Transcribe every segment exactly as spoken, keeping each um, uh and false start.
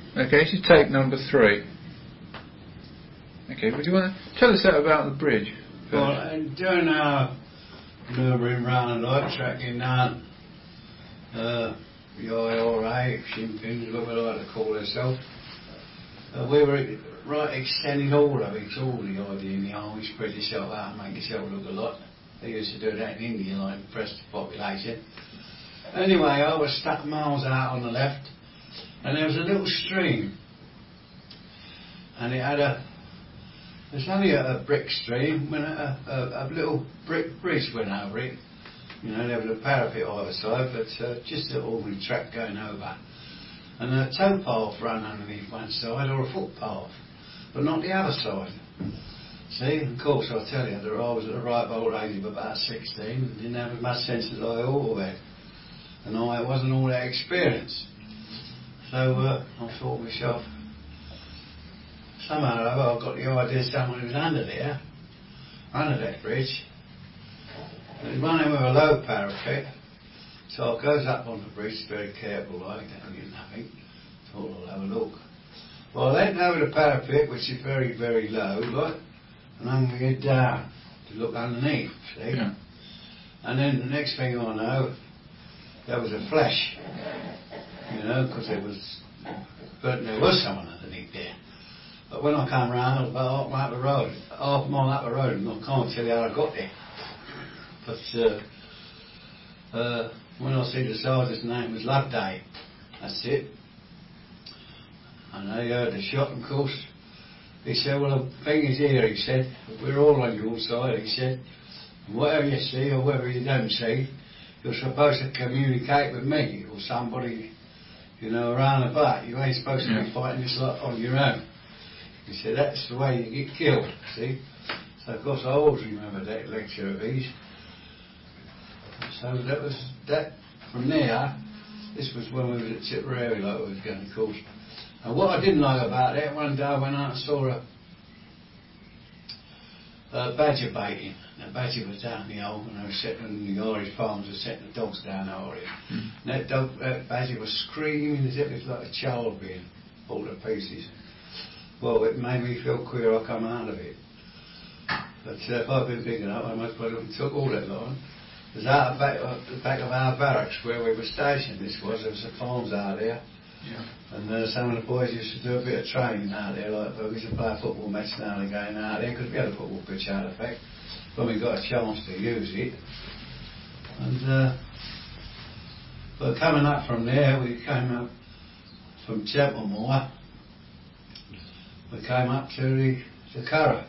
Okay, this is take number three. Okay, would you want to tell us that about the bridge? Well, and during our manoeuvring round like tracking down uh, the I R A, Sinn what we like to call ourselves, uh, we were right extending all of it. It's all the idea in the army, spread yourself out and make yourself look a lot. They used to do that in India, like impress the population. Anyway, I was stuck miles out on the left, and there was a little stream, and it had a There's only a, a brick stream, when a, a, a little brick bridge went over it. You know, there was a parapet either side, but uh, just an ordinary track going over. And a towpath ran underneath one side, or a footpath, but not the other side. See, of course, I tell you, that I was at the ripe old age of about sixteen, didn't have as much sense as I ought to have. And I wasn't all that experienced. So uh, I thought to myself, somehow or other, I've got the idea someone was under there, under that bridge. And he's running with a low parapet, so I goes up on the bridge, very careful like, don't get nothing. Thought I'll have a look. Well, I went over the parapet, which is very, very low, like, and hung my head down to look underneath, see? Yeah. And then the next thing I know, there was a flash, you know, because there was, but there was someone underneath there. But when I come round, I was about half mile up the road, half mile up the road, and I can't tell you how I got there. But uh, uh, when I see the sergeant's name was Loveday, that's it. And they heard the shot, of course. He said, well, the thing is here, he said, we're all on your side, he said. And whatever you see or whatever you don't see, you're supposed to communicate with me or somebody, you know, around the back. You ain't supposed to yeah. be fighting this lot on your own. He said, that's the way you get killed, see? So, of course, I always remember that lecture of his. So that was that. From there, this was when we was at Tipperary, like we was going, of course. And what I didn't like about that, one day I went out and saw a, a badger baiting. The badger was down the hole, and they were setting, the Irish farms were setting the dogs down the hole. Mm. And that, dog, that badger was screaming as if it was like a child being pulled to pieces. Well, it made me feel queer. I come out of it. But uh, if I'd been big enough, I might have took all that line. It was out back, uh, the back of our barracks where we were stationed. This was there was the farms out there, yeah. And uh, some of the boys used to do a bit of training out there. Like we used to play a football match now and again out there because we had a football pitch out of fact when we got a chance to use it. And uh, but coming up from there, we came up from Templemore. We came up to the, the Curragh.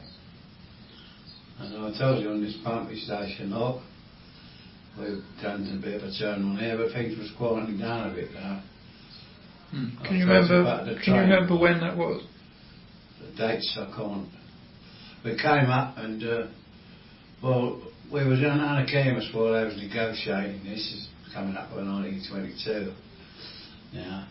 And I told you on this pumping station, look, we've done a bit of a turn on there, but things was quieting down a bit now. Hmm. Can you remember? Can you remember when that was? The dates I can't. We came up and uh, well, we was in Anakemus while I was negotiating. This is coming up in nineteen twenty-two. Now,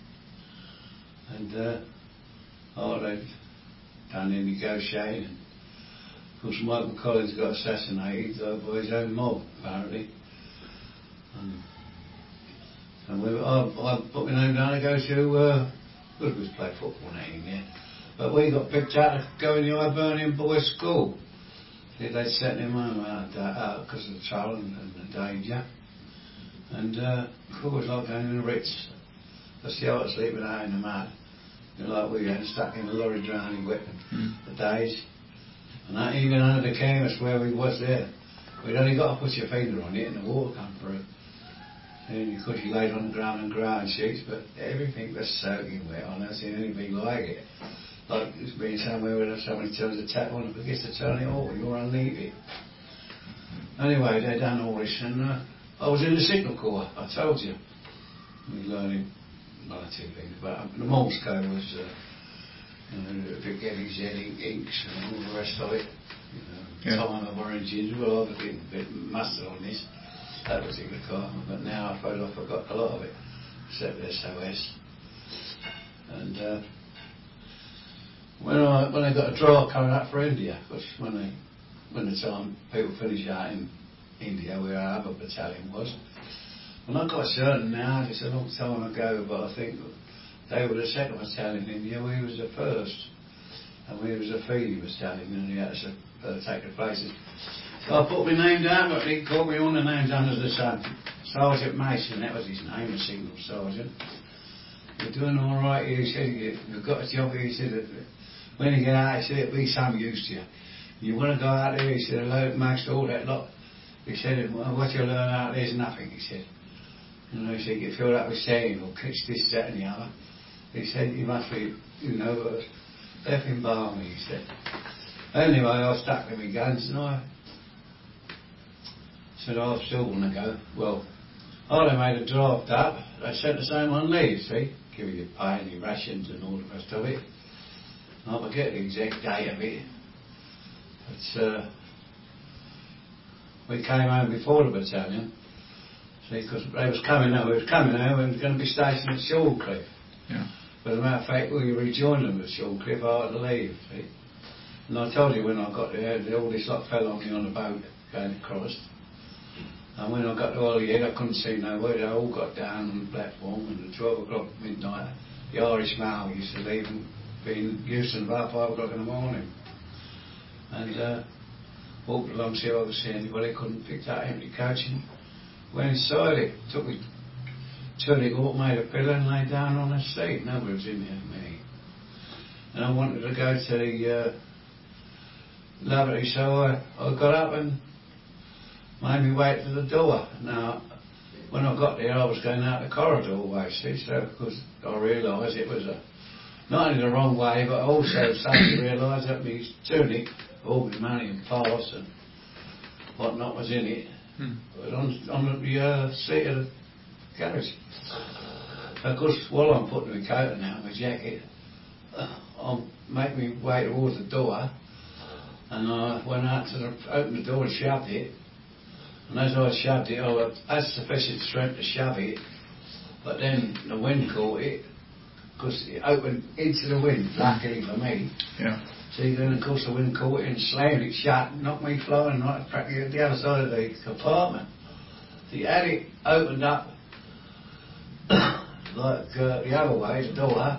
and uh, oh, they'd done the negotiating. Of course, Michael Collins got assassinated uh, by his own mob, apparently. And, and we, I, I put my name down to go to, uh, we was play football now in there. But we got picked out to go in the Hibernian Boys' School. See, they'd sent him home out because of the trouble and, and the danger. And uh, of course, like going in the Ritz. That's the art of sleeping out in the mud. You know, like we had stuck in a lorry drowning wet mm. for days. And that, even under the canvas where we was there, we'd only got to put your finger on it and the water come through. And of course you laid on the ground and ground sheets, but everything was soaking wet. I've never seen anything like it. Like it's being somewhere where somebody turns a tap on and forgets to turn it off, you're underneath it. Anyway, they done all this, and uh, I was in the signal corps, I told you. We were learning one or two things about it. The Morse code was uh, you know, the Getty's inks and all the rest of it. You know, yeah. Time of origin. Well, I've been a bit mustard on this, that particular car, but now I suppose I forgot a lot of it, except S O S. And uh, when I when I got a draft coming up for India, because when they when the time people finish out in India, where our other battalion was, and I got certain now, it's a long time ago, but I think they were the second battalion in here, we was the first. And we was the feeding battalion, and he had to uh, take the places. So I put my name down, but he called me on the names under the sun. Sergeant Mason, that was his name, a signal sergeant. You're doing all right, he said, you've got a job here, he said, when you get out, he said, it'll be some use to you. You want to go out there, he said, hello, Max, all that lot. He said, well, what you learn out there's nothing, he said. You know, he said, you get filled up with sand or catch this, that and the other. He said, you must be, you know, effing balmy, he said. Anyway, I stuck to my guns and I said, oh, I still want to go. Well, I they made a draft up. They sent the same on leave, see? Give you pay and your rations and all the rest of it. I forget the exact date of it. But uh, we came home before the battalion. See, because they was coming home, we was coming home and was going to be stationed at Shorncliffe. Yeah. But as a matter of fact, we rejoined them at Shorncliffe after the leave, see? And I told you when I got there, all this lot fell on me on the boat going across. And when I got to Holyhead, I couldn't see nowhere. They all got down on the platform, and at twelve o'clock midnight, the Irish mail used to leave and be in Euston about five o'clock in the morning. And uh, walked along to see if I could see anybody. Couldn't pick that empty coach and went inside it. Took me to the court, made a pillow and lay down on the seat. Nobody was in there but me. And I wanted to go to the uh, lavatory, so I, I got up and made me wait to the door. Now, when I got there, I was going out the corridor way, see, so because I realised it was a, not only the wrong way, but also suddenly realised that my tunic, all my money and pass and whatnot was in it, hmm. was on, on the uh, seat of the carriage. Of course, while I'm putting my coat on now, my jacket, uh, I'll make me way towards the door, and I went out to the, opened the door and shoved it. And as I shoved it, I had sufficient strength to shove it, but then the wind caught it, because it opened into the wind, luckily for me. Yeah. See, then of course the wind caught it and slammed it shut, knocked me flying right practically at the other side of the compartment. So you had it opened up like uh, the other way, the door,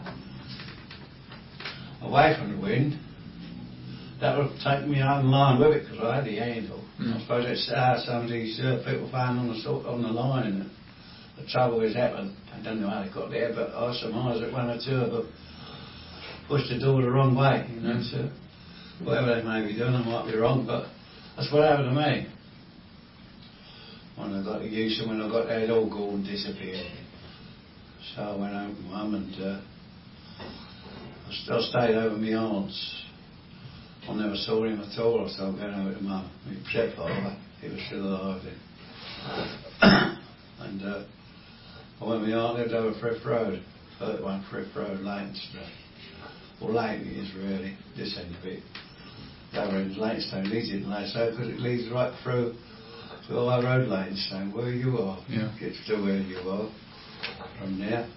away from the wind. That would have taken me out in line with it because I had the handle. Mm. I suppose that's how some of these uh, people found on the on the line. And the, the trouble is that I don't know how they got there, but I surmise that one or two of them pushed the door the wrong way. You know, mm. so whatever they may be doing, I might be wrong, but that's what happened to me. When I got to Euston, when I got there, it all gone and disappeared. So I went home to Mum and uh, I, st- I stayed over my aunt's. I never saw him at all, so I went over to Mum. My stepfather, he was still alive then. and uh, I went with my aunt, lived over Frith Road, thirty-one Frith Road, Leytonstone. Well, Leighton is really, this end of it. The other end is Leytonstone, leads it Leytonstone because it leads right through to our road Leytonstone, where you are. Yeah. Gets to where you are from there.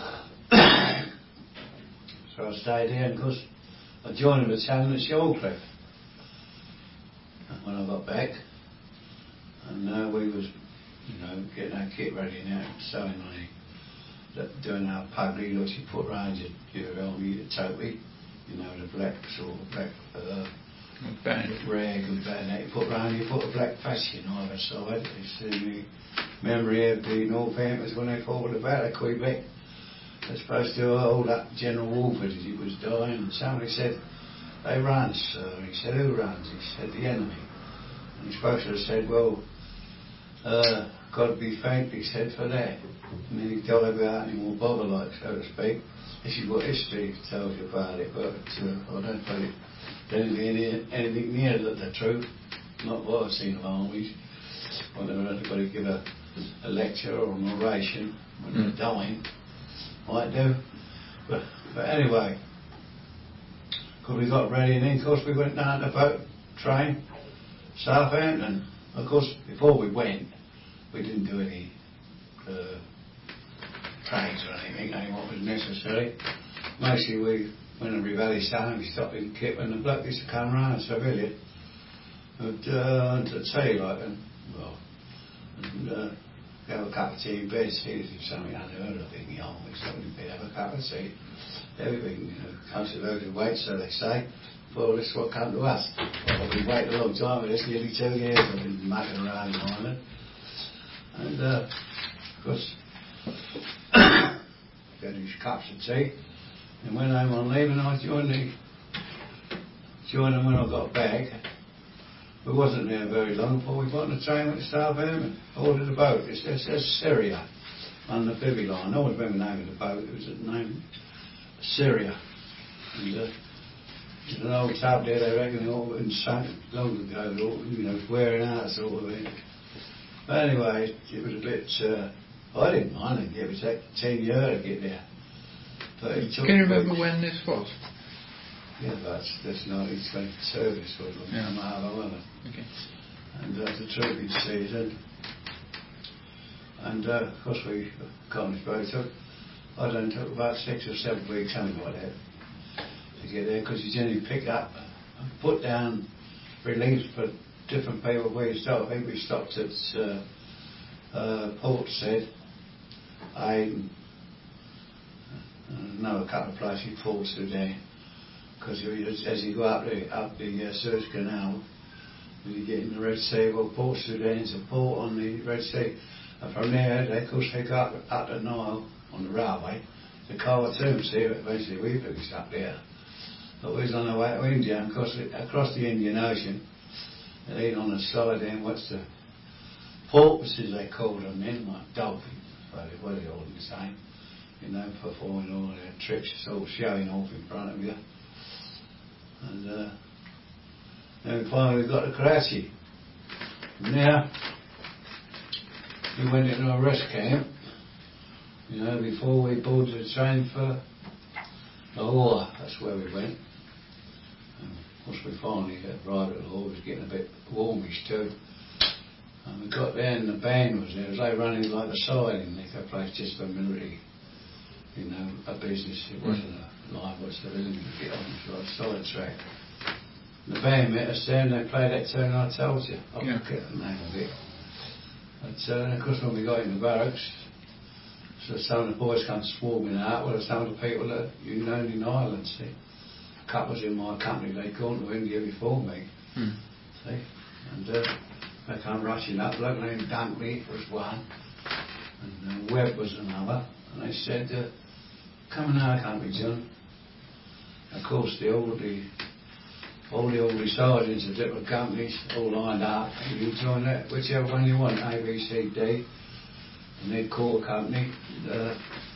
So I stayed there, and of course, I joined the battalion at Shorncliffe when I got back, and uh, we was, you know, getting our kit ready now, selling money, doing our public looks you put round your, your army, your topi, you know, the black sort of black uh, rag and bayonet you put round, you put a black fashion on either side. It's the memory of the Northamptons when they fought the battle of Quebec. They're supposed to hold up General Wolford as he was dying, and somebody said, they run, sir. He said, who runs? He said, the enemy. And he's supposed to have said, well, uh, God be thanked, he said, for that. And then he died without any more bother, like, so to speak. This is what history tells you about it, but uh, I don't think there's anything, anything near the, the truth. Not what I've seen of armies. I've never heard anybody give a, a lecture or an oration when mm. they're dying. Might do, but, but anyway, because we got ready, and then of course we went down the boat train, Southampton. Of course, before we went, we didn't do any uh, trains or anything, only what was necessary. Mostly we went to Rivelli Sound, we stopped in Kip, and the bloke used to come round, so really, and uh, to tea like, and well, and uh, have a cup of tea in bed, see if there's something unheard of in the army, something in bed, have a cup of tea. Everything, you know, comes to loaded weight, so they say. Well, this is what come to us. Well, we've waited a long time for this, nearly two years. I've been mucking around in Ireland. And, uh, of course, got these cups of tea. And when I'm on leave, and I joined, the, joined them when I got back. We wasn't there very long before we got on the train with the Southampton. Ordered a boat. It says, it says Syria on the Bibby line. I always remember the name of the boat. It was the name Syria. And, uh, there's an old tub there, they reckon, all in sunk long ago, all, you know, wearing out sort of thing. But anyway, it was a bit, uh, I didn't mind it, it was like ten years to get there. But it took Can you remember weeks. When this was? Yeah, that's, that's nineteen twenty-two, this was like yeah. from Harbour, okay. And that's the trooping season. And uh, of course we, Carnage Boat took, I don't know, took about six or seven weeks, something like that, to get there, because you generally pick up, put down reliefs for different people where you stop. I think we stopped at uh, uh, Port Said, Aden, and another couple of places, Port Sudan, because as you go up the, up the uh, Suez Canal, when you get in the Red Sea, well, Port Sudan's a port on the Red Sea, and from there, they, of course, they go up, up the Nile on the railway to Khartoum, see, eventually we finished up there. But we was on the way to India, and across the, across the Indian Ocean, and then on the side then, what's the porpoises they called them then, like dolphins, but they were all the same, you know, performing all their tricks, sort of showing off in front of you. And uh, then we finally got to Karachi. And now, we went into a rest camp, you know, before we boarded the train for Lahore. That's where we went. And of course we finally arrived at Lahore. It was getting a bit warmish too. And we got there and the band was there. It was like running like a siding. They got a place just for military, you know, a business. It wasn't a line what's the building to get on. It was like a side track. And the band met us there and they played that tune I told you. I yeah. forget the name of it. But uh, of course when we got in the barracks, so some of the boys come swarming out. Well, some of the people that you know in Ireland, see. A couple was in my company, they'd gone to India before me, hmm. see. And uh, they come rushing up. Bloke named Dunkley was one, and uh, Webb was another. And they said, uh, come in our company, John. Of course, the, all the all the orderly sergeants of different companies all lined up. And you join that, whichever one you want, A, B, C, D. And they'd call a company, uh,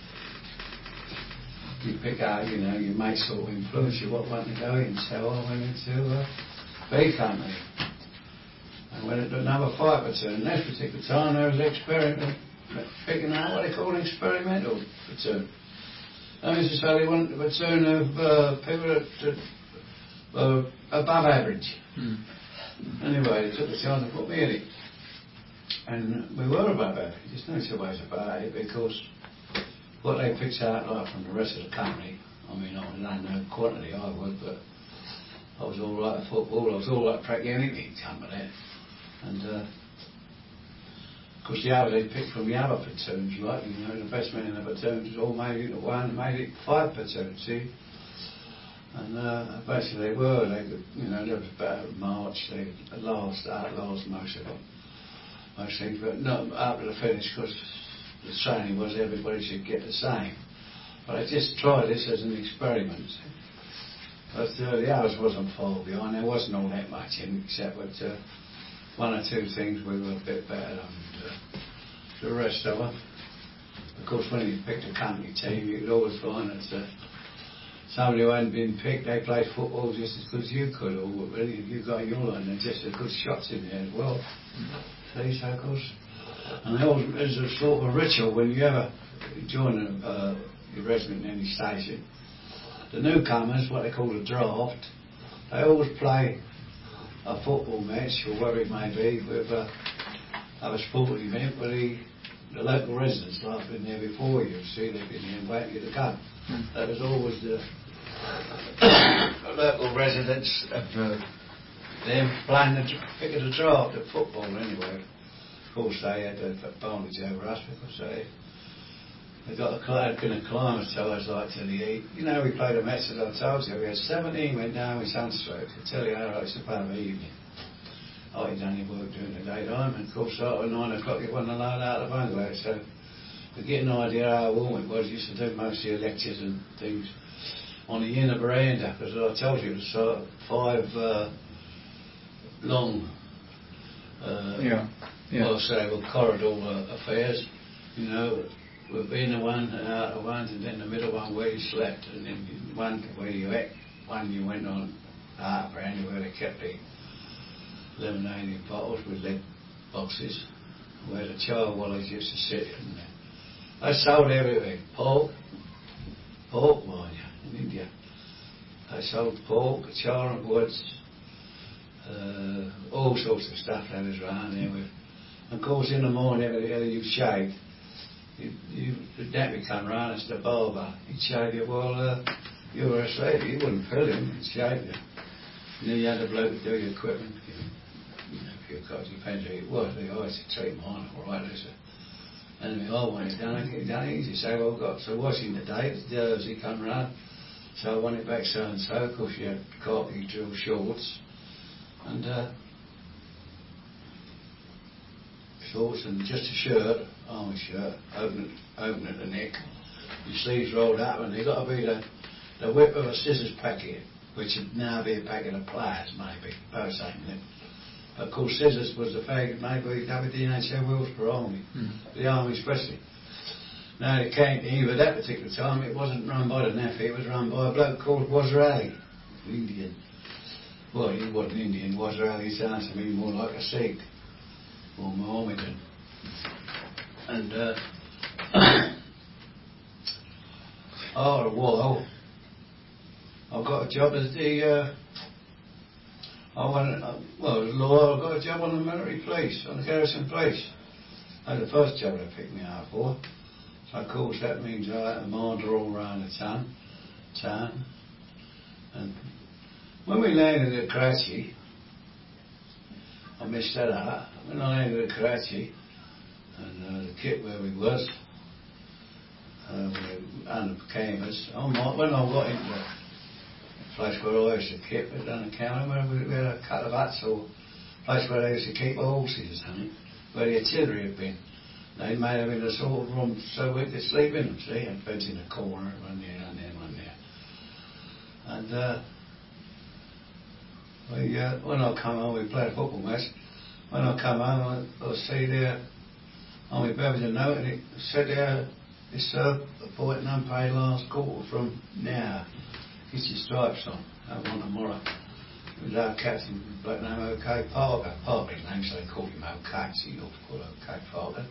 you pick out, you know, your mate sort of influence you what one to go in. So I went into uh, B company. I went into number five platoon. At this particular time there was an experiment, picking out what they call an experimental platoon. That means to say they wanted a platoon of uh, people that were uh, above average. Hmm. Anyway, they took the time to put me in it. And we were above average, there's no two ways about it, because what they picked out like from the rest of the company, I mean, I don't know quantity I would, but I was all right at football, I was all right at practically anything come with that. And uh, of course the other they picked from the other platoons, like, you know, the best men in the platoons all made it into one, made it five platoons, see? And uh, basically they were, they could, you know, there was about a march, they last, out last most of them. Most things, but not up to the finish, because the training was everybody should get the same. But I just tried this as an experiment. But uh, the others wasn't far behind. There wasn't all that much in, except with uh, one or two things we were a bit better than uh, the rest of them. Of course, when you picked a company team, you could always find that uh, somebody who hadn't been picked, they played football just as good as you could, or really, you got your line, they're just as good shots in there as well. Mm-hmm. See, so of course, and there was, there's a sort of ritual when you ever join a, uh, your regiment in any station. The newcomers, what they call a draft, they always play a football match, or whatever it may be, with a, have a sporting event with the, the local residents, like been there before you. See, they've been there waiting to get the gun. Mm. That was always the, the local residents of uh, them playing the pick of the draft at football anyway. Of course, they had the advantage over us because they they got the cloud kind of climatised like to the heat. You know, we played a match as I told you. We had seventeen went down with sunstroke. I tell you how right, it's a bad evening. I had done your work during the daytime, and of course, at nine o'clock it wasn't allowed out of the bungalow. So, to get an idea how warm it was, I used to do most of your lectures and things on the inner veranda, because I told you it was uh, five uh, long, uh, yeah, yeah. well, say, well, corridor uh, affairs, you know, with in the one and out of one, and then the middle one where you slept, and then one where you ate, one you went on out of brandy where they kept the lemonade in bottles with lead boxes, where the child wallets used to sit. And they sold everything, pork, pork, mind you, in India. They sold pork, charring woods, uh, all sorts of stuff that was around there with. Of course, in the morning, every day you shaved, you, you, the deputy come round, it's the barber, he'd shave you. Well, uh, you were a slave, you wouldn't fill him, he'd shave you. And then you had a bloke to do your equipment. You know, if you've got, depends who it was, they always treat mine all right, listen. And I want it done, I get it done easy. So I've got, so washing the day, it's Thursday come round, so I want it back so and so, of course you had khaki drill shorts, and uh, shorts and just a shirt, army shirt, open, open at the neck, your sleeves rolled up, and they got to be the, the whip of a scissors packet, which would now be a packet of pliers maybe, both same thing. Of course, scissors was the fag made by W D H L Wilkesboro Army, mm. the Army especially. Now it came to here at that particular time, it wasn't run by the N A F I, it was run by a bloke called Wazir Indian. Well, he wasn't Indian, Wazir sounds to me more like a Sikh or Mohammedan. And uh, after a while, I got a job as the uh, I went, uh, well, as a lawyer, I got a job on the military police, on the garrison police. That was the first job they picked me out for. So, of course, that means I had to monitor all around the town. town. And when we landed at Karachi, I missed that out. When I landed at Karachi, and uh, the kit where we was, uh, we under canvas, I might, when I got into the place where I used to keep it on the counter, where we, we had a couple of huts or place where they used to keep horses or something, where the artillery had been. They made them in a sort of room so we could sleep in them, see, and beds in the corner, one there, one there, one there. And uh, we, uh, when I come home, we played a football match. When I come home, I, I see there on my bed was a note, and it said there, this uh, appointed unpaid last quarter from now. Get your stripes on. That one tomorrow. It was our captain, bloke named O.K. Parker. Parker's name, so they called him O.K. So you ought to call O.K. Parker.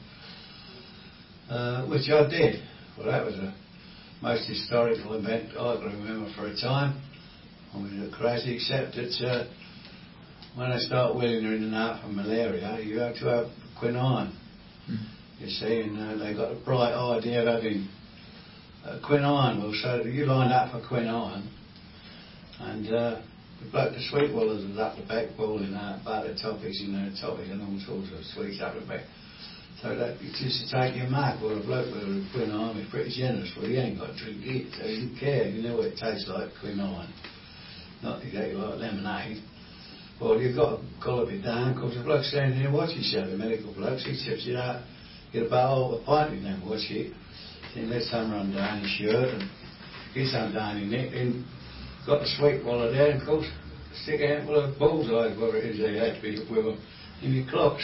Uh, which I did. Well, that was the most historical event I can remember for a time. I was at crazy, except that uh, when they start wheeling her in and out for malaria, you have to have quinine. Mm. You see, and uh, they got a bright idea of having Uh, quinine. Well, so you lined up for quinine, and uh, the bloke, the sweet wallers was up the back balling out butter toffees, you know, toffees and all sorts of sweets up the back. So that it used to take your mark. Well, the bloke with the quinine was pretty generous. Well, he ain't got to drink it, so he didn't care. You know what it tastes like, quinine. Not exactly like lemonade. Well, you've got to collop it down, because the bloke's standing there watching you, the medical blokes, he tips it out, get a bottle of a pint and then watch it. Then let some run down his shirt and get some down his neck, and got the sweet wallet there, and of course stick a handful of bullseyes, whatever it is they had to be with them, in your clocks.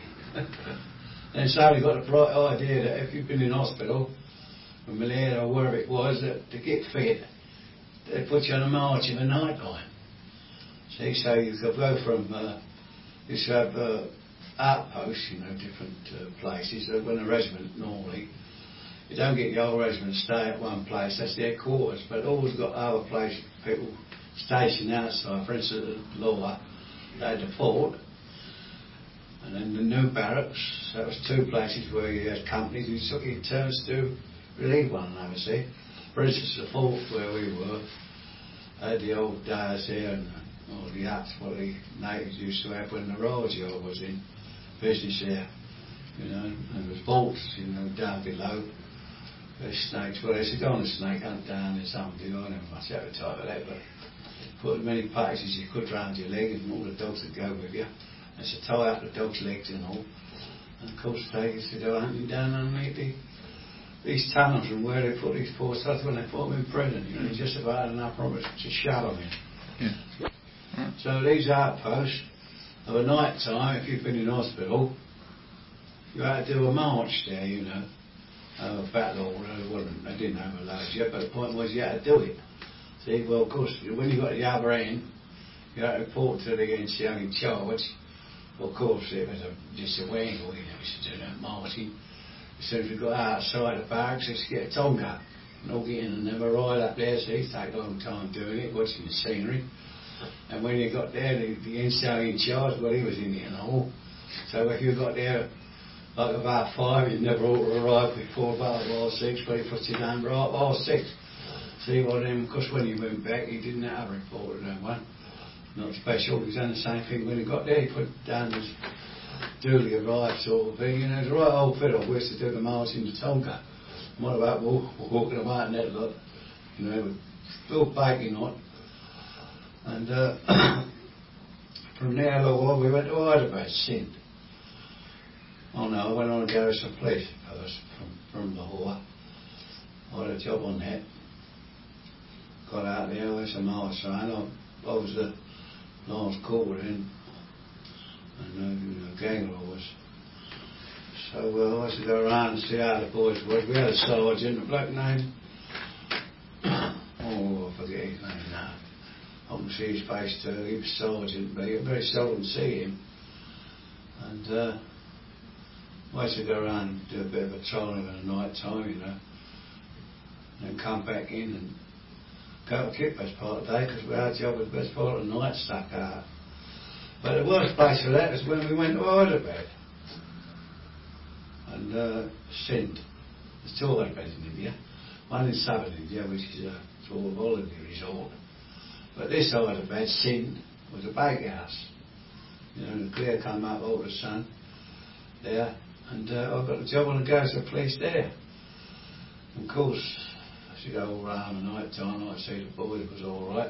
And so we got a bright idea that if you've been in hospital with malaria or wherever it was, that to get fit, they'd put you on a march in the night time. See, so you could go from, uh, you used to have uh, outposts, you know, different uh, places, uh, when a regiment normally, you don't get your whole regiment to stay at one place, that's their quarters, but always got other places, people stationed outside. For instance, at Law, they had the fort, and then the new barracks, that was two places where you had companies, you took your turns to relieve one another, see. For instance, the fort where we were, they had the old days there, and all the huts what the natives used to have when the Raja was in business there. you know, and there was bolts, you know, down below. There's snakes. Well, they said, go on a snake hunt down, there's something to do. I never much appetite for that, but put as many patches as you could round your leg and all the dogs would go with you. They said, tie up the dog's legs and all. And of course, they used to go hunting down underneath the, these tunnels and where they put these poor stuff when they put them in prison. You know, just about enough room to shove them in. Yeah. So these outposts, of a night time, if you've been in hospital, you had to do a march there, you know. Uh, battle, it wasn't, they didn't have a loads yet, but the point was you had to do it. See, well, of course, when you got to the other end, you had to report to the N C O in charge. Well, of course, it was a, just a wangle, you know, we used to do that marching. As soon as we got outside the barracks, let's get a tonga. And all get in and never ride up there, so it take a long time doing it, watching the scenery. And when you got there, the, the N C O in charge, well, he was in it and all. So if you got there, like about five, you never ought to arrive before about half six, but he put you down right half six. See, well then, of course, when he went back, he didn't have a report of that one. Not special, he's done the same thing when he got there, he put down as duly arrived sort of thing. You know, it was a right old fiddle. We used to do the march in the Tonga. What about walk, walking about in that lot, you know, with full baking on. And uh, from there, well, we went to Hyderabad, Sindh. Oh no, I went on to Garrison Police first from, from Lahore. I had a job on that. Got out there, I was a march sign. I, I was the last caller in, and uh, you know, Gangler was. So uh, I used to go around and see how the boys worked. We had a sergeant, a bloke named, oh, I forget his name now. I can see his face too. He was sergeant, but you very seldom see him. And uh, I used to go around and do a bit of a trolling at night time, you know, and then come back in and go to Kip best part of the day because our job was best part of the night stuck out. But the worst place for that was when we went to Hyderabad and uh, Sindh. There's two Hyderbeds in India, one in southern India, which is a sort of holiday resort. But this Hyderabad, Sindh, was a bakehouse. You know, the clear come up all the sun there. And uh, I got the job on the Garrison Police there. And of course, as you go all round the night time, I see the boys was alright.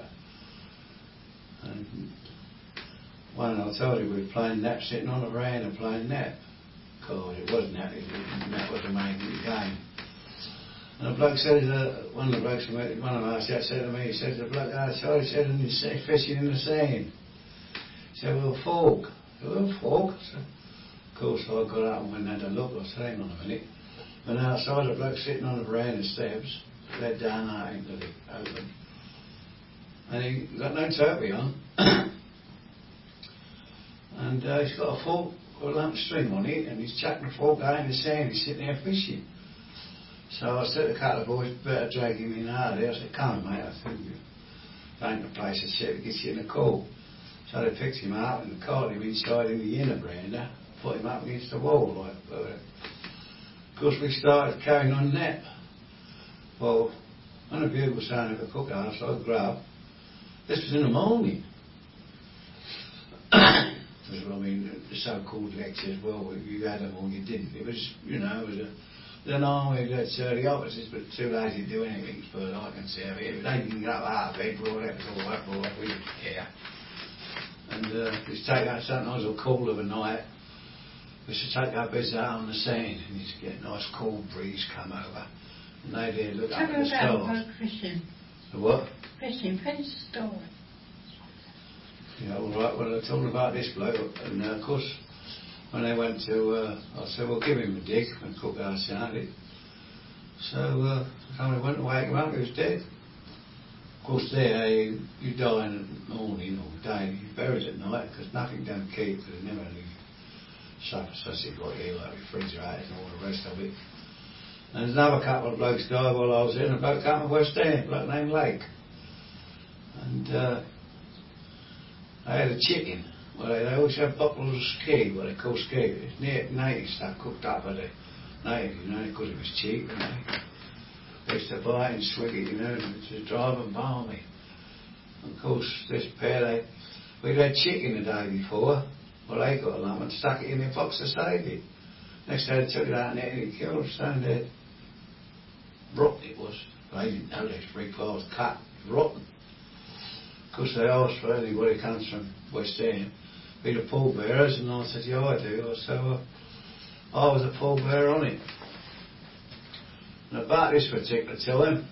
And one I told you we were playing nap, sitting on a veranda playing nap. God, it wasn't that, it, it, that was the main game. And the bloke said, uh, one of the blokes, one of us said to me, he said, the bloke outside, he said, he's fishing in the sand. He said, well, fork. I said, well, fork. So, of course, I got up and went and had a look. I said, hang on a minute. And outside, the bloke sitting on the veranda steps, led down out into the open. And he got no topi on. And uh, he's got a fork with a lump of string on it, and he's chucking the fork out in the sand. He's sitting there fishing. So I said to a couple of boys, better drag him in out of there. I said, come mate, I think there ain't the place to sit, it gets you in the cool. So they picked him up and carted him inside in the inner veranda, put him up against the wall like that. Of course we started carrying on that. Well, when the bugle sounded at the cookhouse, I grabbed. This was in the morning. I mean, the so-called lectures, well, you had them or you didn't. It was, you know, it was a an army that uh, the officers were too lazy to do anything, as far as I can see of it. If they didn't get up out of bed, well, that was all right, all right, we didn't care. And uh, we used to take out sometimes a cool of a night. We used to take our beds out on the sand and used to get a nice cool breeze come over. And they'd uh, look up at the stars. Fishing. The what? Fishing, finish the story. Yeah, all right, well, I told them about this bloke, and uh, of course, when they went to, uh, I said, well, give him a dig, and cook our sounded. So, uh, somebody went to wake him up, he was dead. Of course, there, you, you die in the morning or day, you're buried at night, because nothing don't keep, because they never leave stuff such as got here, like refrigerators and all the rest of it. And there's another couple of blokes died while I was there, and a bloke come from West End, a bloke named Lake. And, uh, they had a chicken. Well, they, they always have bottles of ski, what they call ski. It's near native stuff cooked up by the natives, you know, because it was cheap, you know. They used to buy it and swig it, you know, and to drive and balmy. And of course, this pair, they, we'd had chicken the day before. Well, they got a lump and stuck it in their box to save it. Next day they took it out and it killed, stone dead. Rotten it was. They didn't know this three parts cut, rotten. Of course they asked for anybody who comes from West End, be the pallbearers, and I said, yeah, I do. So uh, I was a pallbearer on it. And about this particular time,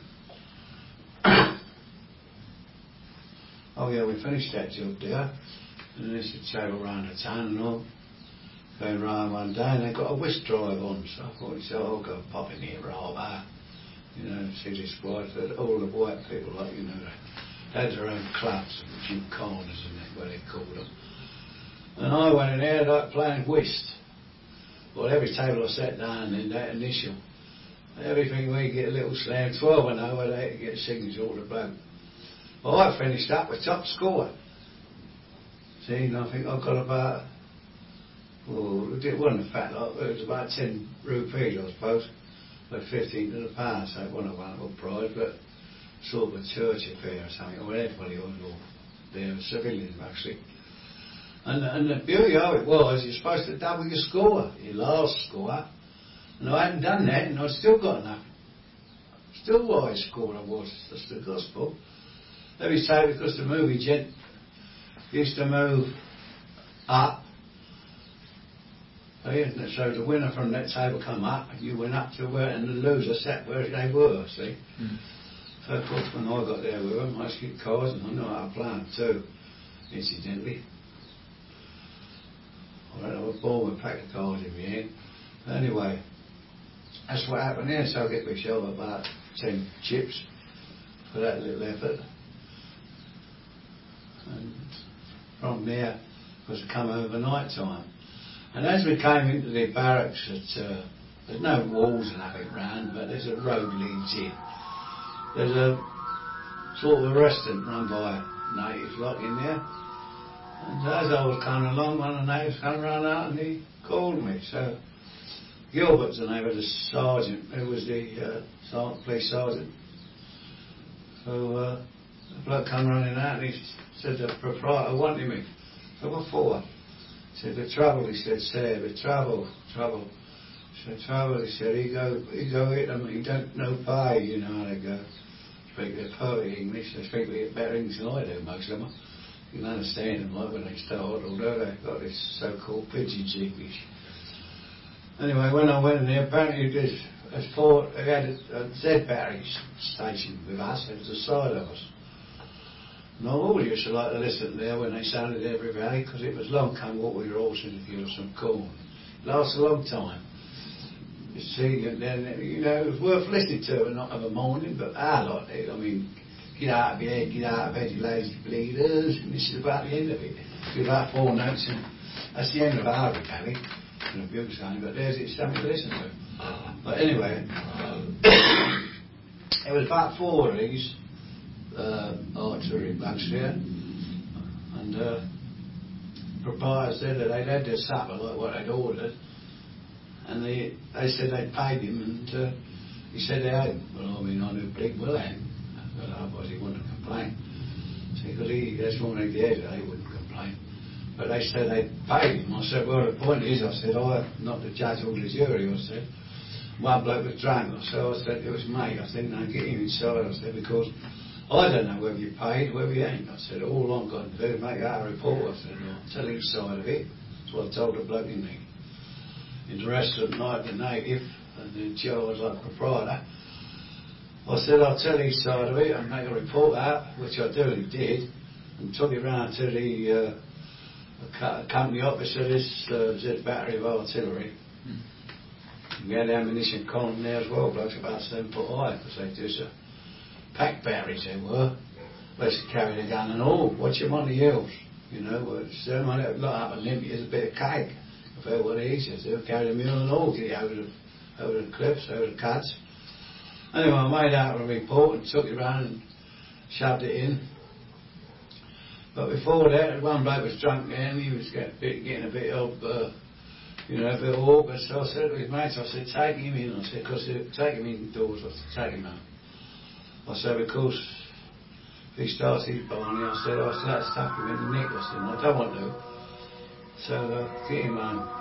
oh yeah, we finished that job there, and then it's a table round the town and all. Going round one day and they got a whisk drive on, so I thought, so I'll go pop in here rather, you know, see this wife, all the white people, like, you know, they had their own clubs, gym corners and that, what they called them. And I went in there like playing whist. Well, every table I sat down in that initial, everything we get a little slam, twelve and oh, they get signals all the bloke. Well, I finished up with top score. See, and I think I got about, well, it wasn't a fat lot, it was about ten rupees, I suppose, but fifteen to the pound, so it wasn't a wonderful prize, but sort of a church affair or something, or everybody was, or they were civilians actually. And, and the beauty of it was, you're supposed to double your score, your last score, and I hadn't done that, and I'd still got enough. Still what I scored I was, that's the gospel. Every say because the movie gent used to move up, so the winner from that table come up, and you went up to where, and the loser sat where they were, see. Mm. So of course when I got there with them, I used to get cards, and I know how to play them too, incidentally. I was born with a pack of cards in my hand. Anyway, that's what happened there, so I get myself about ten chips for that little effort. And from there, was to come over night time. And as we came into the barracks, at, uh, there's no walls and nothing round, but there's a road leads in. There's a sort of a restaurant run by natives like in there. And as I was coming along, one of the natives came round out and he called me. So Gilbert's the name of the sergeant, who was the uh, sergeant, police sergeant. So uh, the bloke came running out and he said the proprietor wanted me. So what for? He said, the trouble, he said, sir, the trouble, trouble. He said, trouble, he said, he go, he go hit them, he don't know pay, you know how they go. Speak their perfect English, they speak a better English than I do, most of them. You can understand them like when they start, although they've got this so-called pidgin English. Anyway, when I went in there, apparently this, as for, they had a, a Z battery station with us, it was the side of us. And I always used to like to listen there when they sounded every valley, because it was long come what we were all in to give us some corn. It lasts a long time. You see, and then, you know, it was worth listening to it, not of a morning, but I liked it. I mean, get out of bed, get out of bed, you lazy bleeders, and this is about the end of it. It's about four notes, and that's the end of our valley. And a bugle saying, but there's it's something to listen to. But anyway, it was about four of these uh, artillery bugs here, and uh, proprietors said that they'd had their supper like what they'd ordered, and they they said they'd paid him, and uh, he said they hadn't. Well, I mean, I knew Blake well hadn't, but otherwise he wouldn't complain. See, because he that's one of the edge, he wouldn't complain. But they said they paid him. I said, well, the point is, I said, I'm not the judge or the jury, I said. One bloke was drunk, so I said, it was me. I said, no, get him inside, I said, because I don't know whether you paid, whether you ain't. I said, all I've got to do is make out a report. I said, I'll tell each side of it. That's what I told the bloke in the, in the restaurant night, the native, and the Joe was like proprietor. I said, I'll tell each side of it and make a report out, which I duly did, and took it round to the uh, a company officer, this uh, Z battery of artillery. Mm. We had ammunition column there as well, blokes about seven foot high, because they do so. Pack batteries they were. They used to carry the gun and all. Watch them on the hills, you know. It's them on that lot up Olympia, there's a bit of cake. I felt what it is. They'll carry the mule and all, get it over the, over the cliffs, over the cuts. Anyway, I made out a report and took it round and shoved it in. But before that, one bloke was drunk there and he was getting a bit, getting a bit of, uh, you know, a bit awkward. So I said to his mates, I said, take him in. I said, because take him indoors. I said, take him out. I said, because if he starts his barney, I said, I said, that stuck him in the neck. I said, I don't want to. So uh, get him home. So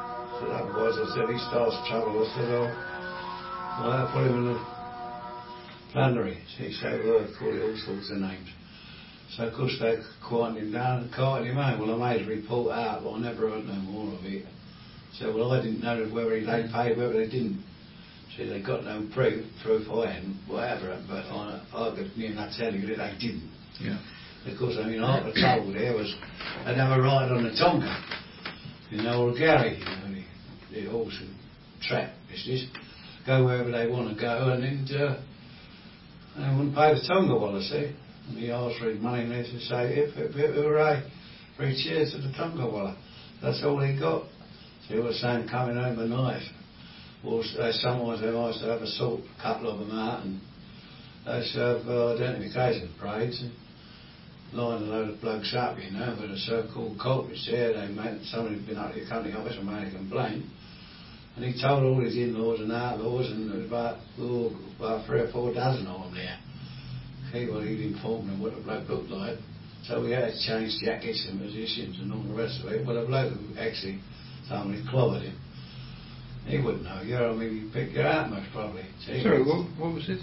said, otherwise, I said, he starts trouble. I said, oh, well, I'll put him in the Plannery. He said, well, I'll call it all sorts of names. So, of course, they quieted him down and carted him home. Well, I made a report out, but I never heard no more of it. So, well, I didn't know whether he they paid, whether they didn't. See, they got no proof, proof I hadn't, whatever, but I, I could near enough tell you that they didn't. Yeah. Because, I mean, half the trouble there was they'd have a ride on the Tonga, you know, or Gary, you know, the, the horse and track business, go wherever they want to go, and then uh, they wouldn't pay the Tonga Walla, see. And he asked for his money, and they said, say, hip, hip, hip, hooray, three cheers to the Tonga Walla. That's all he got. So he was saying, coming home at night. Or uh, sometimes they used to have a sort, a couple of them out, and they serve uh, identification parades and line a load of blokes up, you know, with a so-called culprits there. They made, somebody had been up to the company office and made a complaint. And he told all his in-laws and outlaws, and there was about, oh, about three or four dozen of them there. Okay, well, he'd informed them what the bloke looked like. So we had to change jackets and positions and all the rest of it. Well, the bloke who actually somebody clobbered him, he wouldn't know you. I mean, he'd pick you out most probably. See? Sorry, what, what was it?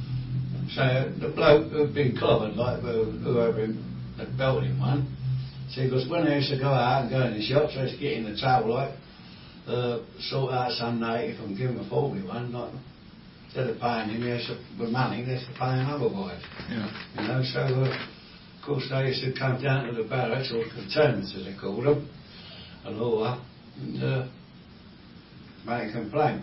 So the bloke who'd been clobbered, like whoever had belted him one, see, because when they used to go out and go in the shops, they used to get in the trouble, like, uh, sort out some native and give him a forty one, like, instead of paying him, they used to, with money, they used to pay him otherwise. Yeah. You know, so, uh, of course, they used to come down to the barracks, or cantonments as they called them, and all that, and uh, make a complaint,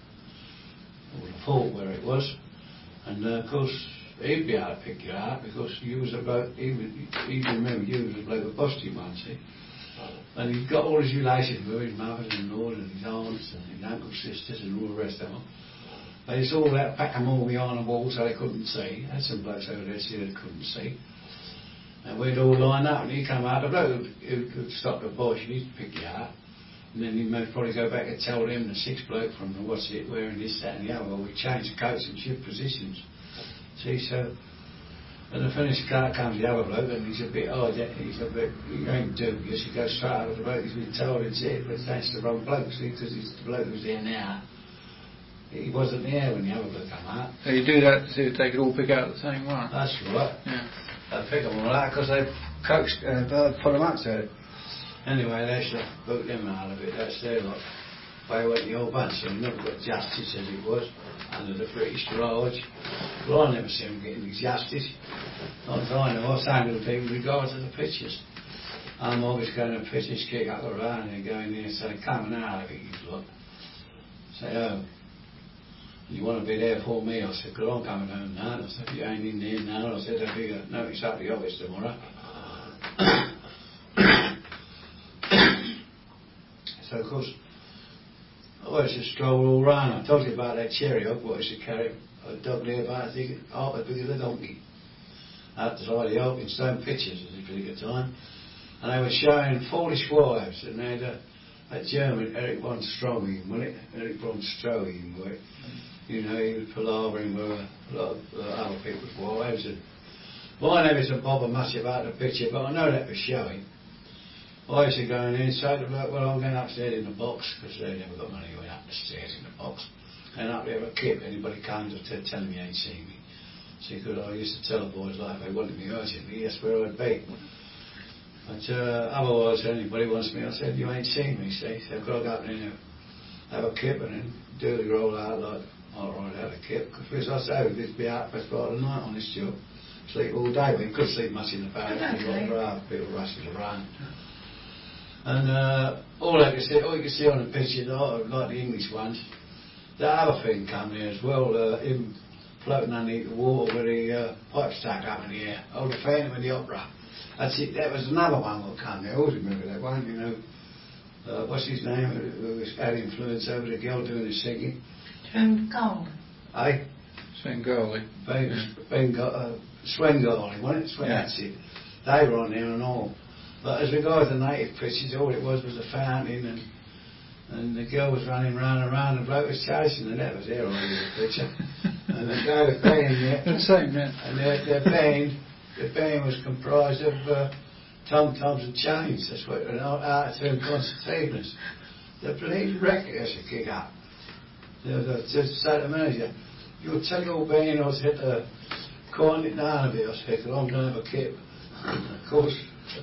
or the fort where it was. And uh, of course, he'd be able to pick you out because you was a bloke, he would, he'd remember you was a bloke who bossed him once, see. And he'd got all his relations with his mothers and laws and his aunts and his uncle's sisters and all the rest of them. They used to all that, pack them all behind the wall so they couldn't see. Had some blokes over there see they couldn't see. And we'd all line up and he'd come out, the bloke who'd, who'd stop the boss, he'd pick you out. And then he'd most probably go back and tell them the six bloke from the what's it, wearing this, that and the other. Well, we changed the coats and shift positions. See, so when the finished car comes the other bloke and he's a bit odd, he's a bit, he ain't dubious, he goes straight over the bloke, he's been told it's it, but that's the wrong bloke, see, because it's the bloke who's there now. He wasn't there when the other bloke come out. So you do that so they could all pick out the same one? That's right. Yeah. They pick them all out because they coaxed, uh, put them up to it. Anyway, they should have booked them out of it. That's their lot. They went the whole bunch, so we never got justice as it was under the British Raj. Well, I never seen them getting justice. Not as I know. I was saying to the people with regard to the pictures. I'm always going to pictures, kick up around and go in there and say, coming out of it, you lot. Say, oh, you want to be there for me? I said, because I'm coming home now. I said, you ain't in there now. I said, there'll be a notice up the office tomorrow. So, of course, I used to stroll all round. I told you about that cherry oak, what I used to carry a dog there about, I think, half as big as a donkey. Out the side of the oak in stone pictures at this particular time. And they were showing Polish wives, and they had a, a German, Eric von Stroheim, wasn't it? Eric von Stroheim, was it? You know, he was palavering with a lot of uh, other people's wives. And, well, I never used to bother much about the picture, but I know that was showing. I used to go in there and say to them, well, I'm going upstairs in the box, because they never got money going up the stairs in the box. And up there a kip, anybody comes to tell me you ain't seen me. See, because I used to tell the boys like if they wanted me urgently, that's where I'd be. But uh, otherwise, anybody wants me, I said, you ain't seen me, see. So I've got to go up there and have a kip and then do the roll out like, all right, have a kip. Because as I say, we'd be out first part of the night on this job. Sleep all day. We couldn't sleep much in the barracks. People rushing around. And uh, all I could see, all you could see on the picture, like, like the English ones, the other thing come there as well, uh, him floating underneath the water with the uh, pipe stuck up in the air. Oh, the Phantom of the Opera. That's it. That was another one that come there. I always remember that one. You know, uh, what's his name? Who had influence over the girl doing the singing? Svengali. Eh? Svengali. Ben, Yeah. ben, uh, Svengali, wasn't it? Sven, Yeah. That's it. They were on there and all. But as regards the native pictures, all it was was a fountain, and and the girl was running round and round, and the bloke was chasing, and that was their idea of the picture. And the guy was playing there. The same, man. And their, their band, their band was comprised of uh, tom-toms and chains. That's what, and out of tune concertinas. the police record has to kick up. I just say to the manager, you'll take all being, I said, uh, calm it down a bit, I said, because I'm going to have a kip. Of course.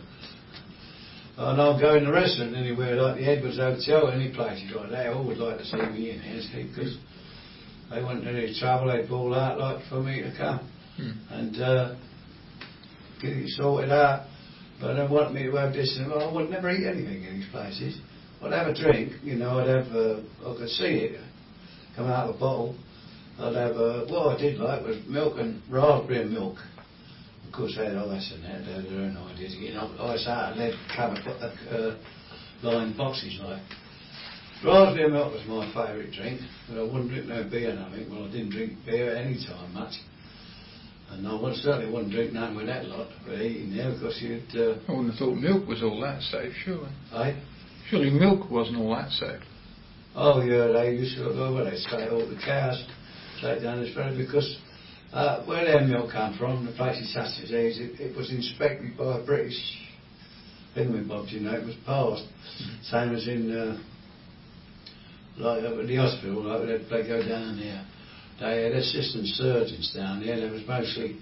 And I'll go in the restaurant anywhere, like the Edwards Hotel, any places like that, I always like to see me in there, see, because they wouldn't do any trouble, they'd ball out like for me to come. Hmm. And uh, get it sorted out. But they want me to have this, and well, I would never eat anything in these places. I'd have a drink, you know, I'd have, uh, I could see it come out of a bottle. I'd have, uh, what I did like was milk and raspberry milk. Of course, they had ice and that, they had their own ideas. You know, ice out and lead covered uh, lined boxes like. Raspberry milk was my favourite drink, but I wouldn't drink no beer, nothing. Well, I didn't drink beer at any time much. And I would, certainly wouldn't drink nothing with that lot for eating there, because you'd... Uh, I wouldn't have thought milk was all that safe, surely. Eh? Surely milk wasn't all that safe. Oh yeah, they used to go, well, they say all the cows take down this road, because uh, where their milk come from, the places such as these, it, it was inspected by a British thingamabob, you know, it was passed. Mm-hmm. Same as in, uh, like up at the hospital, like they, they go down there. They had assistant surgeons down there. There was mostly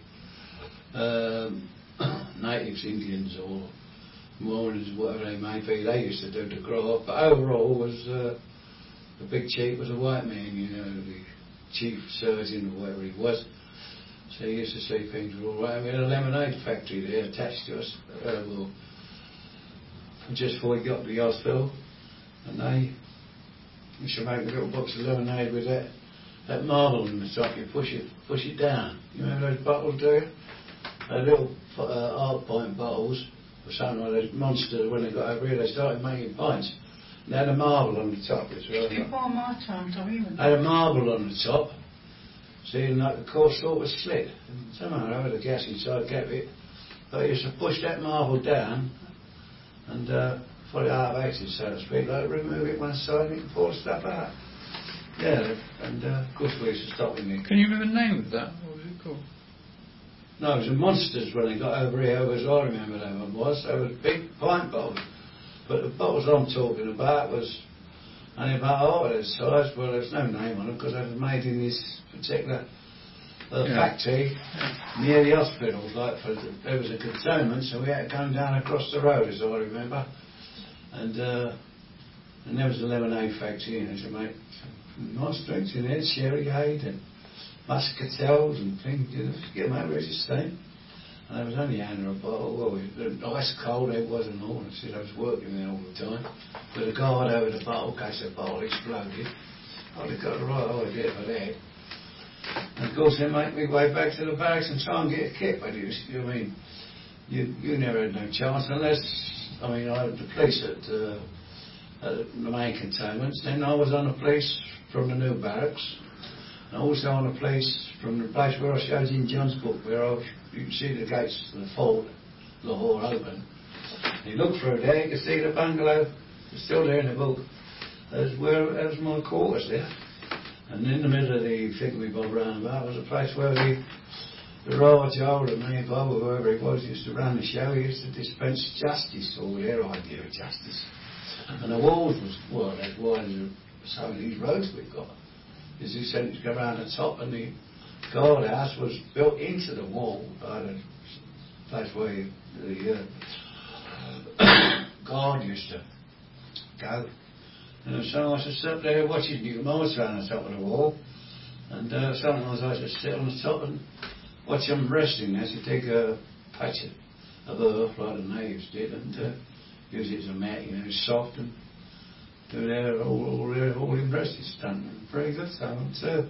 um, natives, Indians or Moors, whatever they may be. They used to do the graft, but overall was uh, the big chief was a white man, you know, the chief surgeon or whatever he was. So he used to see things were all right. We had a lemonade factory there attached to us, uh, well, just before we got to the hospital, and they used to make a little box of lemonade with that. That marble in the top, you push it, push it down. You remember those bottles, do you? Those little uh, hard pint bottles, or something like those monsters. When they got over here, they started making pints. And they had a marble on the top as well. Before my time, Tommy. They had a marble on the top. See, and like the course sort was slit. And somehow or other, the gas inside kept it. But I used to push that marble down and uh, put it out of action, so to speak, like remove it one side and you can pull the stuff out. Yeah, and uh, of course we used to stop in there. Can you remember the name of that? What was it called? No, it was the Monsters when they got over here, as I remember them one was. They were big pint bottles. But the bottles I'm talking about was only about half of this size. Well, there's no name on them because they were made in this particular uh, yeah. factory yeah. near the hospitals. Like for the, there was a cantonment, so we had to come down across the road, as I remember. And uh, and there was a lemonade factory in it to make nice drinks in there, sherryade and muscatels and things, you know, just get them over as you steam. And there was only under a bottle. Well, it was ice cold, it wasn't all. I said I was working there all the time. With a guard over the bottle in case the bottle exploded. I'd have got the right idea for that. And of course, they make me way back to the barracks and try and get a kit. But you, I mean, you you never had no chance unless, I mean, I had the police at, uh, at the main cantonments. Then I was on the police from the new barracks. And also on the police from the place where I showed you in John's book, where I was, you can see the gates to the fort, Lahore open. And you look through there, you can see the bungalow, it's still there in the book. That's where, that was my quarters there. And in the middle of the Thingamabob roundabout was a place where the, the Rajah or the main Bob or whoever he was used to run the show. He used to dispense justice, or their idea of justice. And the walls was, well, as wide as some of these roads we've got. As you said, to go around the top, and the guardhouse was built into the wall by the place where you, the uh, guard used to go. And so I used to sit there watching you mice around the top of the wall, and uh, sometimes I used to sit on the top and watch them resting as they dig a patch of earth like the natives did, and uh, use it as a mat, you know, soft and. They're all, all, all impressed. It's done very good. So it's, uh,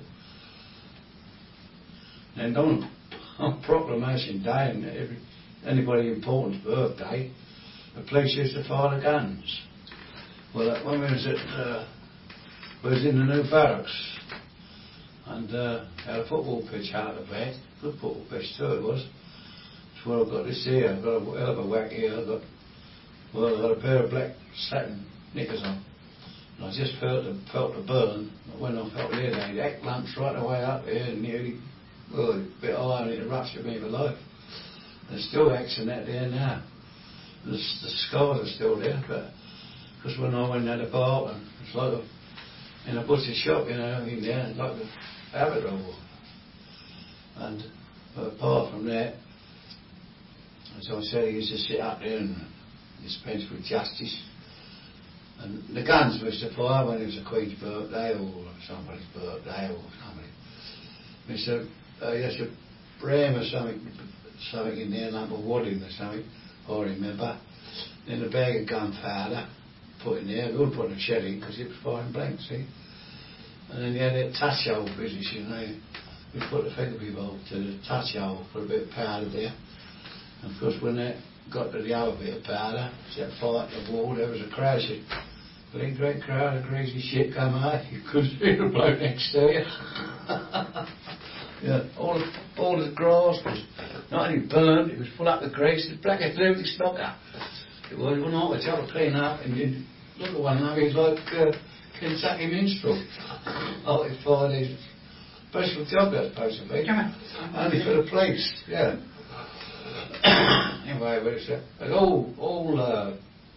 and on, on Proclamation Day and every, anybody important's birthday, the police used to fire the guns. Well, when we was at, uh, we was in the new barracks, and uh, had a football pitch out of the back. Good football pitch too it was. That's where I've got this here. I've got a hell of a whack here. I've got, well, I've got a pair of black satin knickers on. And I just felt the, felt the burn. When I felt the headache, that lumps right away up there and nearly, well, a bit higher and it ruptured me for life. There's still X in that there now. The, the scars are still there, but Because when I went at the bar, and it's like a, in a butcher shop, you know, in there, like a habit roll. And apart from that, as I said, he used to sit up there and dispense with justice. And the guns was to fire when it was a Queen's birthday or somebody's birthday or somebody. Mister Uh, he used to bram or something, something in there, like a wadding or something, I remember. Then a bag of gunpowder put in there. We wouldn't put a shell in because it was firing blank, see. And then you had that touch hole business, you know. We put the finger bolt to the touch hole, put a bit of powder there. And of course, when that got to the other bit of powder, set fire to the wall, there was a crash. A big great crowd of greasy shit come out. You could see the bloke next to you. Yeah, all the, all the grass was not only burnt, it was full up with grease. The black as blue stalker. It was one night we tried to clean up, and you look at one now, he's like uh, Kentucky minstrel. Oh, he fired his special job, that's supposed to be. Only for the police, yeah. Anyway, but it's, uh, it's all, all uh,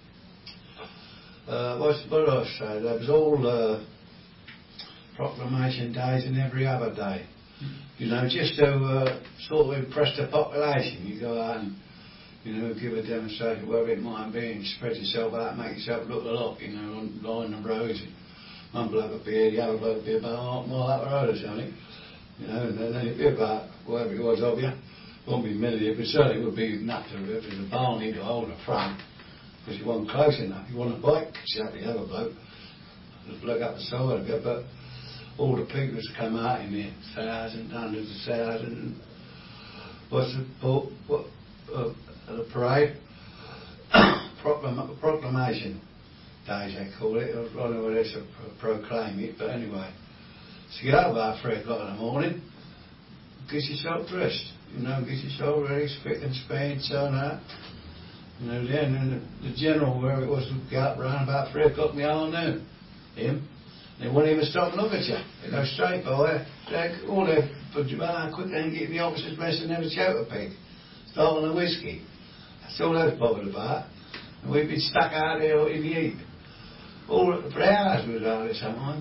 uh, what's, what did I say? There was all uh, proclamation days and every other day. You know, just to uh, sort of impress the population. You go out and, you know, give a demonstration, wherever it might be, and spread yourself out, make yourself look a lot, you know, on line the roads. One bloke would be here, the other bloke would be about half a mile up the road or something. You know, and then it'd be about whatever it was of you. Won't be million, but certainly would be enough to if there's a barney to hold the front, because you wasn't close enough. You want a bike, catch up the other bloke, just look up the side of it, but all the people that come out in there, thousands, hundreds of thousands. What's the, what, uh, the parade? Proclam- proclamation days, they call it. I don't know whether it's to proclaim it, but anyway. So get up about three o'clock in the morning, get yourself dressed, you know, get yourself ready, spick and span, turn out. You know, then and the, the general, wherever it was, would get up around about three o'clock in the afternoon. Him. They wouldn't even stop and look at you. They go straight by. They, all they put you out quick and get in the officer's mess and have a choke a pig. Start on the whiskey. That's all they was bothered about. And we'd been stuck out there in the heat. All for hours we was out there sometimes.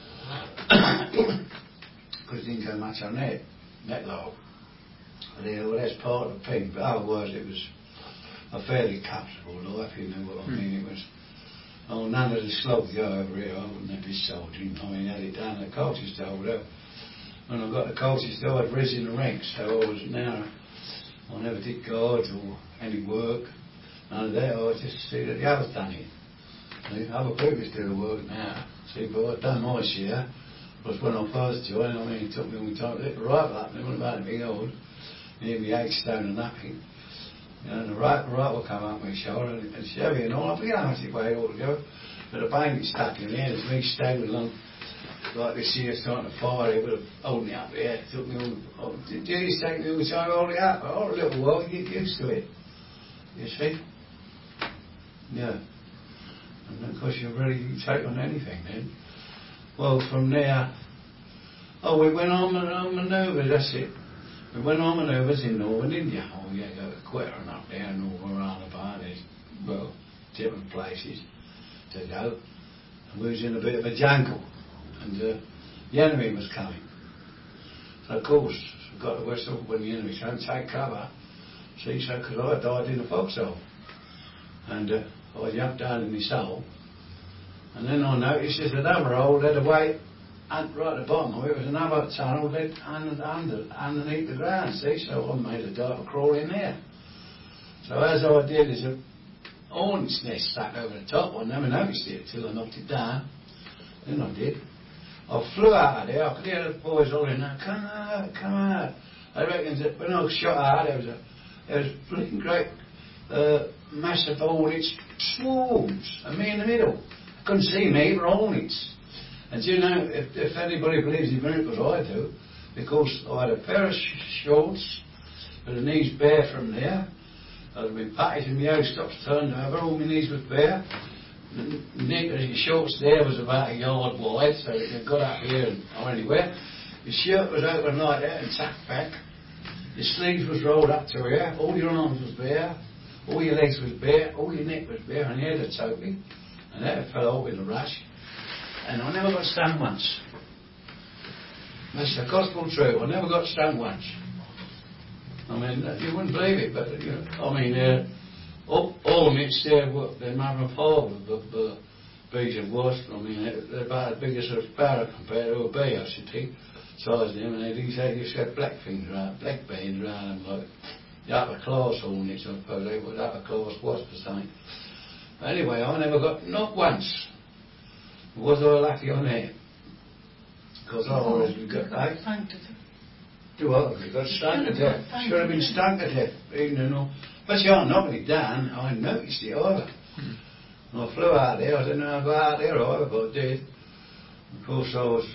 Because it didn't go much on that, that log. But yeah, well, that's part of the thing. But otherwise it was a fairly comfortable life, you know what I mean. It was, oh, none of the slog go over here. I wouldn't have this soldiering. I mean, I had it down at the Colchester over there. When I got to Colchester, I'd risen the ranks, so I was now, I never did guards or any work. None of that. I was just see that the others done it. See, other people do the work now. See, but I'd done my share. Because when I first joined, I mean, it took me a long time to lift the rifle up. They weren't about to be old. Near me eight stone and nothing. You know, and the right, right will come up my shoulder and, and Chevy and all. I forget how much it weighed altogether. But the pain was stuck in there. There's me staggering along like this here, starting to fire. It would have holding it up there. It took me all. Oh, did you take me all the time to hold it up? Oh, a little while, you get used to it. You see? Yeah. And of course, you're ready to take on anything then. Well, from there, oh, we went on, on manoeuvres, that's it. We went on manoeuvres in northern India. Oh, yeah, go to Quetta and up there and all around about. There's, well, different places to go. And we was in a bit of a jungle. And uh, the enemy was coming. So, of course, we got the whistle when the enemy came, take cover. See, so, because I died in a foxhole. And uh, I jumped down in my hole. And then I noticed there's another hole led away, and right at the bottom of it was another tunnel led under, under, underneath the ground, see? So I made a dive crawl in there. So as I did, there's a hornet's nest stuck over the top. I never noticed it until I knocked it down. Then I did. I flew out of there. I could hear the boys hollering out, come out, come out. I reckon that when I shot out, there was a, there was a flipping great uh, massive hornets, swarms, and me in the middle. Couldn't see me, but hornets. And do you know, if, if anybody believes in miracles, I do, because I had a pair of sh- shorts with the knees bare from there. I'd been patted and my own stops turned over, all my knees was bare. The shorts there was about a yard wide, so it got up here and or anywhere. The shirt was open like that and tucked back. Your sleeves was rolled up to here, all your arms was bare, all your legs was bare, all your neck was bare, and you had a topi. and that fell out with a rash. And I never got stung once. That's the gospel truth. I never got stung once. I mean, you wouldn't believe it, but you know, I mean, uh, all, all the mates there, what their mother and father, the, the bees of wasp. I mean, they're, they're about as big as a sparrow compared to a bee, I should think. Size of them, and they used to just have black things around, black bands around them, like the upper class hornets, I suppose they were the upper class wasp or something. But anyway, I never got, not once, was I lucky on that. Because I always got, eh? Do what? You got stung to death. Should have been stung to death, even though. But see, I'm knocking it down. I noticed it either. Hmm. I flew out there. I didn't know I got out there either, but I did. Of course, I was.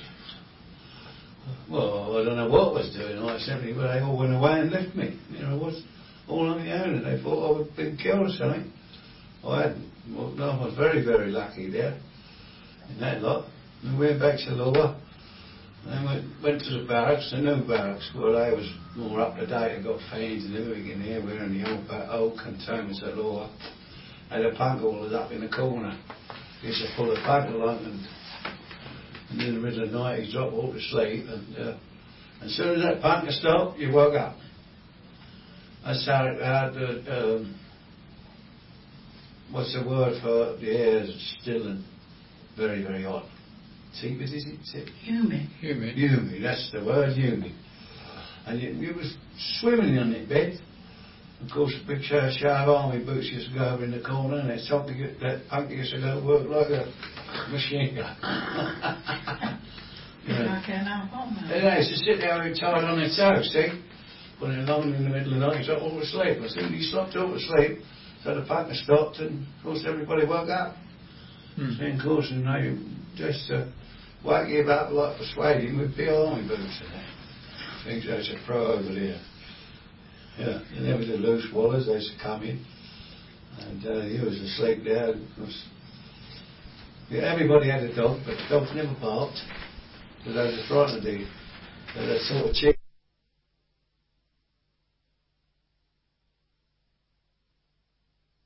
Well, I don't know what I was doing. I simply, but they all went away and left me. You know, I was all on my own, and they thought I would have been killed or something. I hadn't. Well, no, I was very, very lucky there in that lot. And we went back to Lower. Then we went to the barracks, the new barracks, where they was more up to date. They got fans and everything in there. We were in the old, old cantonments at Lower. Had a punk all up in the corner. Used to pull a punk along, and, and in the middle of the night he'd drop all to sleep. And uh, as soon as that punker stopped, you woke up. That's how it had uh, um, what's the word for the air is still and very, very hot. Tepid, is it? Humid. Humid. Humid, that's the word, humid. And you, you was swimming on that bed. Of course, the big show sharp army boots used to go over in the corner, and that top to get that punk used to go work like a machine gun. Yeah. Like an album. They used to sit there with tied on their toes, see? Put it along in the middle of the night, dropped all to sleep. As soon as he stopped all to sleep, so the punker stopped, and of course everybody woke up. Hmm. And of course, and they just uh, wake you up like persuading with big army boots and that. Things that's a pro over there. Yeah, and there was the loose wallers, they used to come in. And uh, he was asleep there. Was, yeah, everybody had a dog, but the dogs never barked. Because they was frightened of the, the sort of chick.